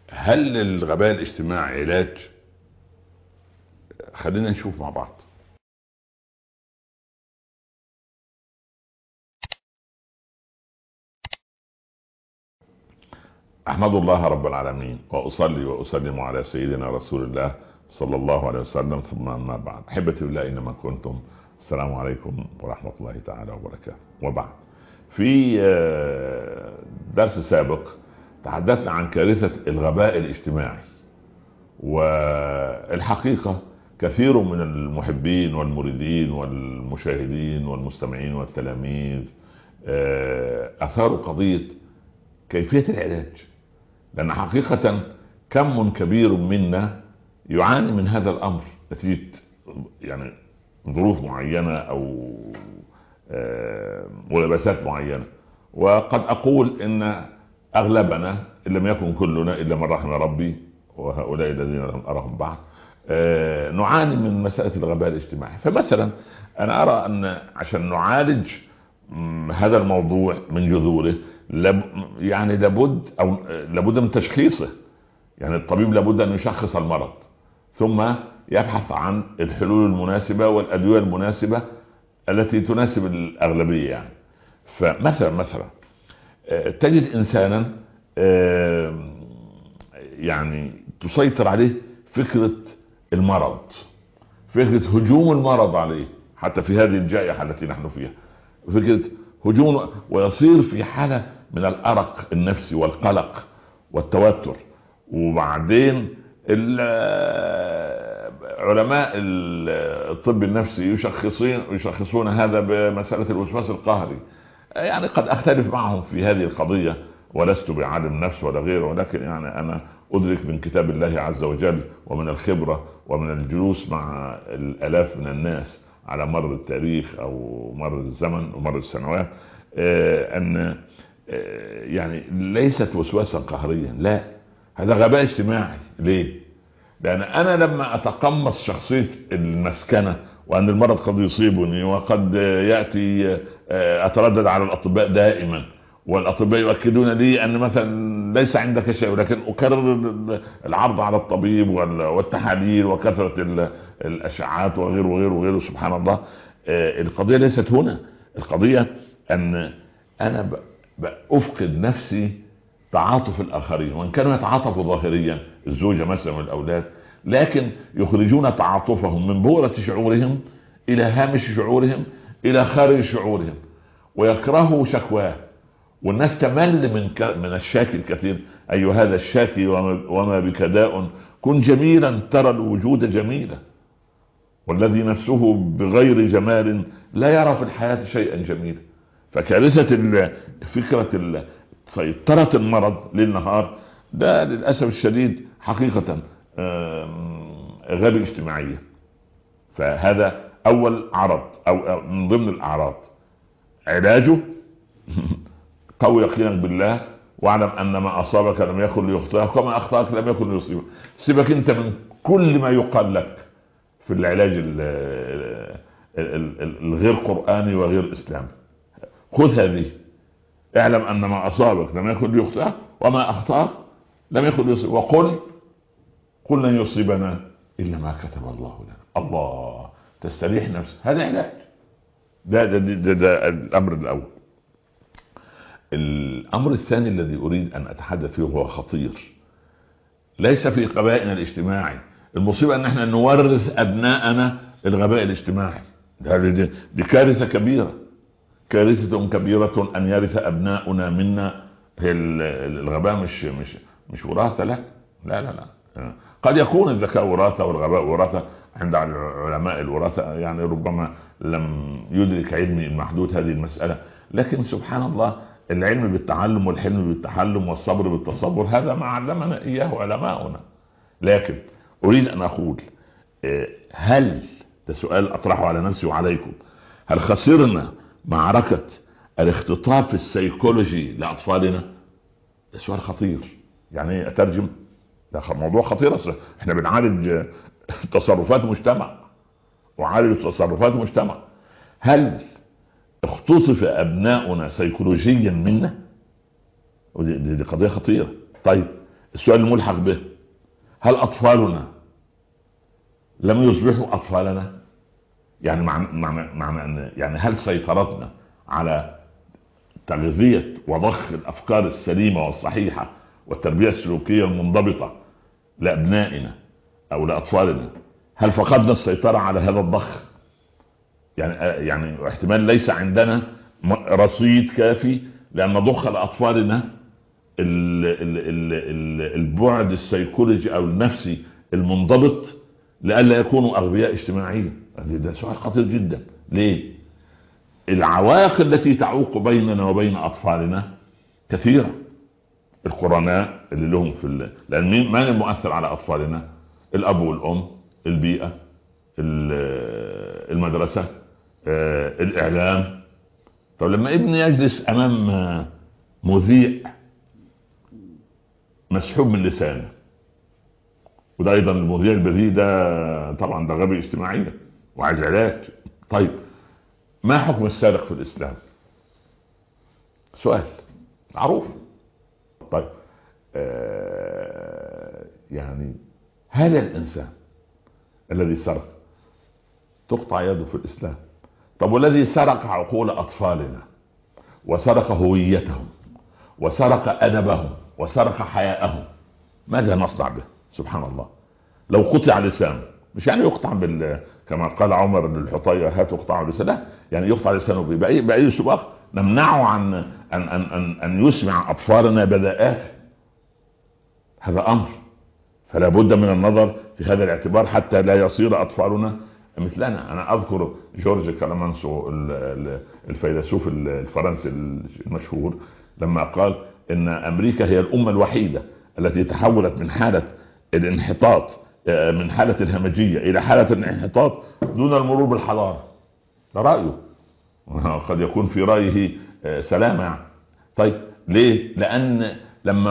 هل الغباء الاجتماعي علاج؟ خلينا نشوف مع بعض. احمد الله رب العالمين واصلي واسلم على سيدنا رسول الله صلى الله عليه وسلم، ثم اما بعد. احبتي بالله اينما كنتم، السلام عليكم ورحمه الله تعالى وبركاته. وبعد، في درس سابق تحدثنا عن كارثه الغباء الاجتماعي، والحقيقه كثير من المحبين والمريدين والمشاهدين والمستمعين والتلاميذ اثاروا قضيه كيفيه العلاج، لأن حقيقة كم كبير منا يعاني من هذا الأمر نتيجة يعني ظروف معينة أو ملابسات معينة. وقد أقول إن أغلبنا إن لم يكن كلنا إلا من رحم ربي، وهؤلاء الذين لم أرهم بعد، نعاني من مسألة الغباء الاجتماعي. فمثلا أنا أرى أن عشان نعالج هذا الموضوع من جذوره يعني لابد من تشخيصه. يعني الطبيب لابد ان يشخص المرض، ثم يبحث عن الحلول المناسبة والادوية المناسبة التي تناسب الاغلبية. يعني فمثلا تجد انسانا يعني تسيطر عليه فكرة المرض، فكرة هجوم المرض عليه، حتى في هذه الجائحة التي نحن فيها فكرة هجوم، ويصير في حالة من الأرق النفسي والقلق والتوتر. وبعدين علماء الطب النفسي يشخصون هذا بمسألة الوسواس القهري. يعني قد أختلف معهم في هذه القضية، ولست بعالم نفس ولا غيره، ولكن يعني أنا أدرك من كتاب الله عز وجل ومن الخبرة ومن الجلوس مع الآلاف من الناس على مر التاريخ أو مر الزمن ومر السنوات أن يعني ليست وسواسا قهريا، لا، هذا غباء اجتماعي. ليه؟ لأن أنا لما أتقمص شخصية المسكنة وأن المرض قد يصيبني وقد يأتي، أتردد على الأطباء دائما، والأطباء يؤكدون لي أن مثلا ليس عندك شيء، ولكن أكرر العرض على الطبيب والتحاليل وكثرة الأشعات وغيره وغيره وغيره. سبحان الله، القضية ليست هنا. القضية أن أنا أفقد نفسي تعاطف الآخرين، وإن كانوا يتعاطفوا ظاهريا، الزوجة مثلا والأولاد، لكن يخرجون تعاطفهم من بؤرة شعورهم إلى هامش شعورهم إلى خارج شعورهم، ويكرهوا شكواه. والناس تمل من الشاكي الكثير. أي هذا الشاكي وما بك داء، كن جميلا ترى الوجود جميلا، والذي نفسه بغير جمال لا يرى في الحياة شيئا جميلا. فكارثة فكرة سيطرة المرض للنهار ده للأسف الشديد حقيقة غبي اجتماعية. فهذا أول عرض أو من ضمن الأعراض. علاجه قوي يقينا بالله، واعلم أن ما أصابك لم يكن ليخطئك، وما أخطأك لم يكن ليصيبك. سيبك أنت من كل ما يقال لك في العلاج الغير قرآني وغير إسلامي. خذ هذه، اعلم أن ما أصابك لم يكن ليخطئك، وما أخطأك لم يكن ليصيبك، وقل لن يصيبنا إلا ما كتب الله لنا. الله، تستريح نفسك. هذا علاج. ده الأمر الأول. الأمر الثاني الذي أريد أن أتحدث فيه هو خطير، ليس في غبائنا الاجتماعي. المصيبة أن احنا نورث أبناءنا الغباء الاجتماعي. دي كارثة كبيرة، كارثة كبيرة أن يرث أبناؤنا منا الغباء. مش وراثة. لا لا لا لا. قد يكون الذكاء وراثة والغباء وراثة عند علماء الوراثة، يعني ربما لم يدرك علمي المحدود هذه المسألة، لكن سبحان الله، العلم بالتعلم والحلم بالتحلم والصبر بالتصبر، هذا ما علمنا إياه علماؤنا. لكن أريد أن أقول، هل، ده سؤال أطرحه على نفسي وعليكم، هل خسرنا معركة الاختطاف السيكولوجي لأطفالنا؟ ده سؤال خطير. يعني أترجم، ده موضوع خطير. احنا بنعالج تصرفات مجتمع وعالج تصرفات مجتمع. هل اختطف أبناؤنا سيكولوجيا منا؟ دي قضية خطيرة. طيب السؤال الملحق به: هل أطفالنا لم يصبحوا أطفالنا؟ يعني معنى أن يعني هل سيطرتنا على تغذية وضخ الأفكار السليمة والصحيحة والتربية السلوكية المنضبطة لأبنائنا أو لأطفالنا، هل فقدنا السيطرة على هذا الضخ؟ يعني احتمال ليس عندنا رصيد كافي لأن نضخ لأطفالنا البعد السيكولوجي أو النفسي المنضبط لئلا يكونوا أغبياء اجتماعيا. ده سؤال خطير جدا. ليه؟ العوائق التي تعوق بيننا وبين أطفالنا كثيرة. القرناء اللي لهم لأن من المؤثر على أطفالنا؟ الأب والأم، البيئة، المدرسة، الإعلام. طب لما ابني يجلس أمام مذيع مسحوب من لسانه، وده أيضا المذيع البذيء ده طبعا ده غبي اجتماعيا وعايز علاج. طيب ما حكم السارق في الإسلام؟ سؤال معروف. طيب يعني هل الإنسان الذي سرق تقطع يده في الإسلام؟ طب والذي سرق عقول أطفالنا وسرق هويتهم وسرق أدبهم وسرق حياءهم، ماذا نصنع به؟ سبحان الله. لو قطع لسانه، مش يعني يقطع كما قال عمر للحطية: هات اقطع لسانه، لا، يعني يقطع لسانه بأي سباق نمنعه عن أن يسمع أطفالنا بداءات. هذا أمر، فلا بد من النظر في هذا الاعتبار حتى لا يصير أطفالنا مثلنا. أنا أذكر جورج كلامانسو الفيلسوف الفرنسي المشهور لما قال إن أمريكا هي الأمة الوحيدة التي تحولت من حالة الانحطاط، من حالة الهمجية إلى حالة الانحطاط دون المرور بالحضارة. ده رأيه، قد يكون في رأيه سلامة يعني. طيب ليه؟ لأن لما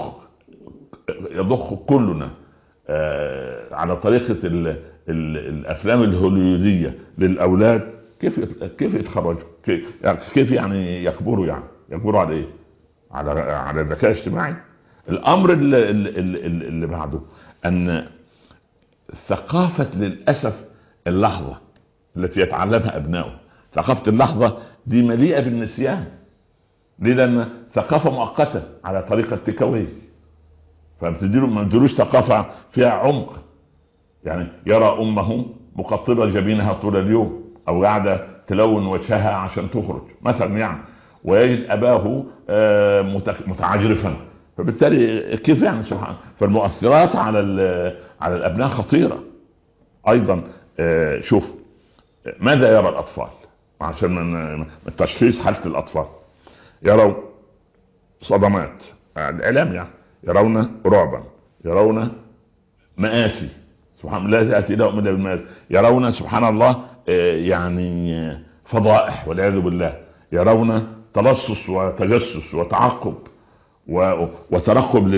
يضخ كلنا على طريقة الأفلام الهوليودية للأولاد، كيف يتخرجوا؟ كيف يعني يكبروا على إيه؟ على ذكاء اجتماعي. الأمر اللي بعده أن ثقافة للأسف اللحظة التي يتعلمها أبنائه، ثقافة اللحظة دي مليئة بالنسيان. ليه؟ لأن ثقافة مؤقتة على طريقة تيكاوي، ما بتديلوش ثقافة فيها عمق. يعني يرى أمه مقطبة جبينها طول اليوم أو قاعدة تلون وجهها عشان تخرج مثلا يعني، ويجد أباه متعجرفا، فبالتالي كيف يعني؟ سبحان. فالمؤثرات على الأبناء خطيرة أيضا. شوف ماذا يرى الأطفال عشان من تشخيص حالة الأطفال. يروا صدمات، الإعلام يعني، يرون رعبا، يرون مآسي، سبحان الله لا تأتي لهم إلا بالمآسي، يرون سبحان الله يعني فضائح والعياذ بالله، يرون تلصص وتجسس وتعقب وترقب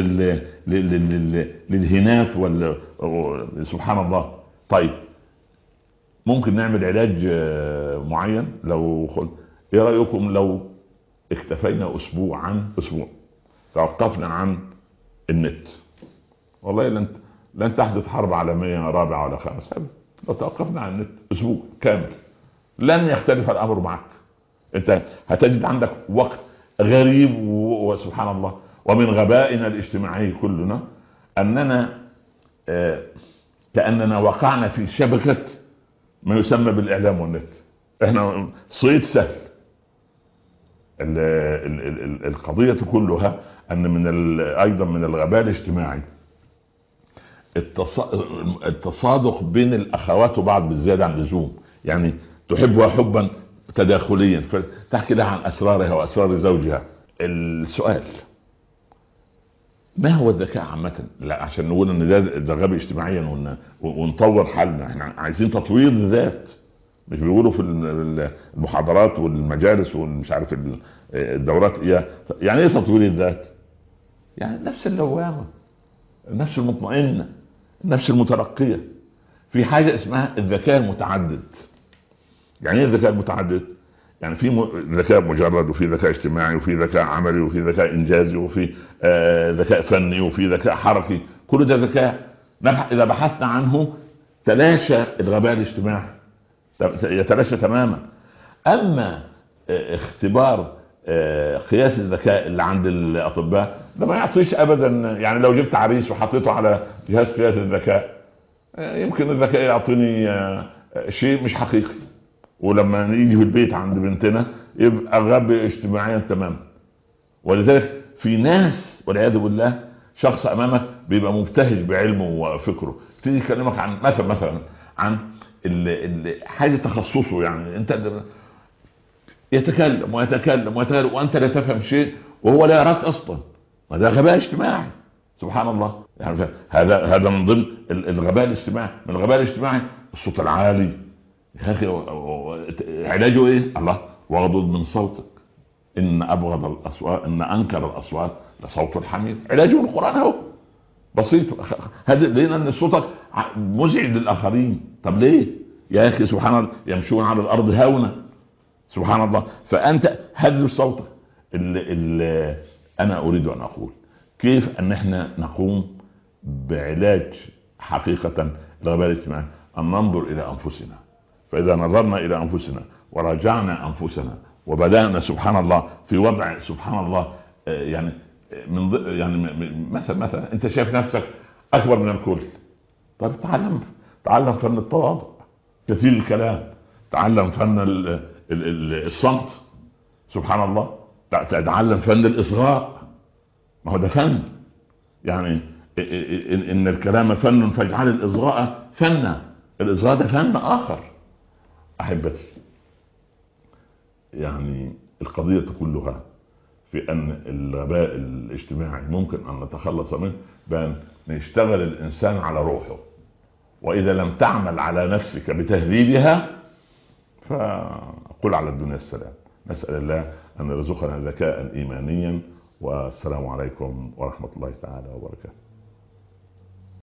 للهنات سبحان الله. طيب ممكن نعمل علاج معين. ايه رأيكم لو اكتفينا اسبوع توقفنا عن النت؟ والله لن تحدث حرب عالمية رابعة ولا خامسة. لو توقفنا عن النت اسبوع كامل لن يختلف الامر معك. انت هتجد عندك وقت غريب وسبحان الله. ومن غبائنا الاجتماعي كلنا اننا كأننا وقعنا في شبكة ما يسمى بالاعلام والنت. احنا صيد سهل. القضية كلها ان ايضا من الغباء الاجتماعي التصادق بين الاخوات وبعض بالزيادة عن اللزوم. يعني تحبها حبا تداخليا فتحكي لها عن اسرارها واسرار زوجها. السؤال: ما هو الذكاء عامة؟ لا عشان نقول ان ده غبي اجتماعيا ونطور حالنا. احنا عايزين تطوير الذات. مش بيقولوا في المحاضرات والمجالس والمش عارف الدورات يعني ايه تطوير الذات؟ يعني النفس اللوامة، النفس المطمئنة، النفس المترقية. في حاجة اسمها الذكاء المتعدد. يعني ايه الذكاء المتعدد؟ يعني في ذكاء مجرد، وفي ذكاء اجتماعي، وفي ذكاء عملي، وفي ذكاء انجازي، وفي ذكاء فني، وفي ذكاء حركي. كل ده ذكاء اذا بحثنا عنه تلاشى الغباء الاجتماعي، يتلاشى تماما. اما اختبار قياس الذكاء اللي عند الاطباء ده ما يعطيش ابدا. يعني لو جبت عريس وحطيته على جهاز قياس الذكاء يمكن الذكاء يعطيني شيء مش حقيقي، ولما يجي في البيت عند بنتنا يبقى غبي اجتماعيا تماما. ولذلك في ناس والعياذ بالله شخص امامك بيبقى مبتهج بعلمه وفكره، تيجي يكلمك عن مثلا عن حاجه تخصصه، يعني انت يتكلم ويتكلم ويتكلم وانت لا تفهم شيء وهو لا يراك اصلا. وده غباء اجتماعي سبحان الله. يعني هذا من ضمن الغباء الاجتماعي. من الغباء الاجتماعي الصوت العالي يا اخي، علاجه ايه؟ الله، واغضض من صوتك، ان ابغض الاصوات، ان انكر الاصوات لصوت الحمير. علاجه القران اهو بسيط. هذا لان صوتك مزعج للاخرين. طب ليه يا اخي؟ سبحان الله، يمشون على الارض هونا سبحان الله. فانت هدد صوتك. اللي انا اريد ان اقول كيف ان احنا نقوم بعلاج حقيقة الغباء الاجتماعي، ان ننظر الى انفسنا. فاذا نظرنا الى انفسنا وراجعنا انفسنا وبدأنا سبحان الله في وضع سبحان الله، يعني مثلا انت شايف نفسك اكبر من الكل. طيب تعلم فن التواضع، كثير الكلام، تعلم فن الصمت سبحان الله، تعلم فن الاصغاء، ما هو ده فن. يعني ان الكلام فن فاجعل الاصغاء فنا. الاصغاء ده فن اخر. احبتي، يعني القضية كلها في ان الغباء الاجتماعي ممكن ان نتخلص منه بان نشتغل الانسان على روحه، واذا لم تعمل على نفسك بتهذيبها فقل على الدنيا السلام. نسأل الله ان يرزقنا ذكاء ايمانيا، والسلام عليكم ورحمة الله تعالى وبركاته.